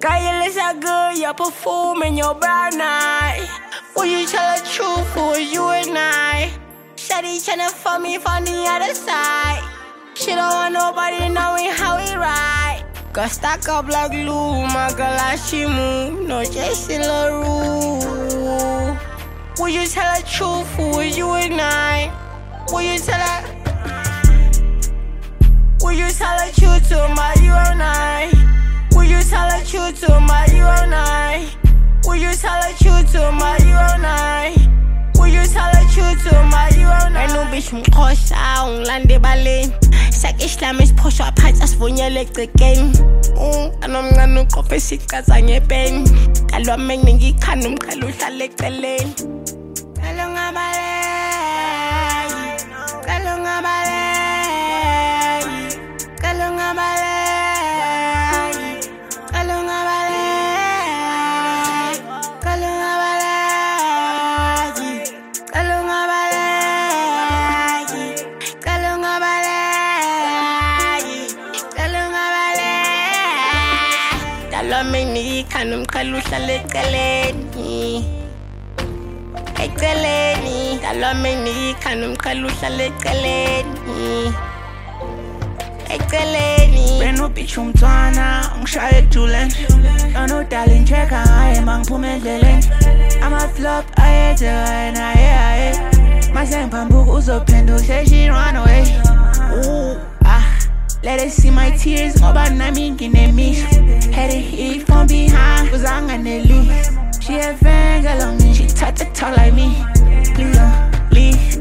Girl, you look so good, you perfume in your brown eye. Will you tell the truth for you and I? Shawty tryna fuck me from the other side. She don't want nobody knowing how we ride. Girl, stack up like glue, my girl, as she move. No Jason LaRue. Will you tell the truth for you and I? Will you tell the truth to my you and I? Will you tell the truth to my you and I? Will you tell the truth to my you and I? Will you tell the truth to my you and I? No bitch mkhosa ungilande baleni. Sak islamish phosho aphansi asivunyelwe egcekeni. Anomncane uqophe isicaza ngepeni. Kalwa mengi ngikhanda umqhele uhlala eceleni. Kanum kalu shale eceleni. Eceleni. Dalomeni kanum kalu shale eceleni. Eceleni. Beno bitch umntwana ungishaye ejuleni. Yona darling checka hayi mangiphume endleleni. Ama flop ayenze wena yeah. Mase ngiphambuka uzophenduka say she run away. Let her see my tears, ngoba nami nginemisho. Had it hit from behind, cause I'm gonna leave. She a fan, girl on me, she touch the talk like me. Please don't leave.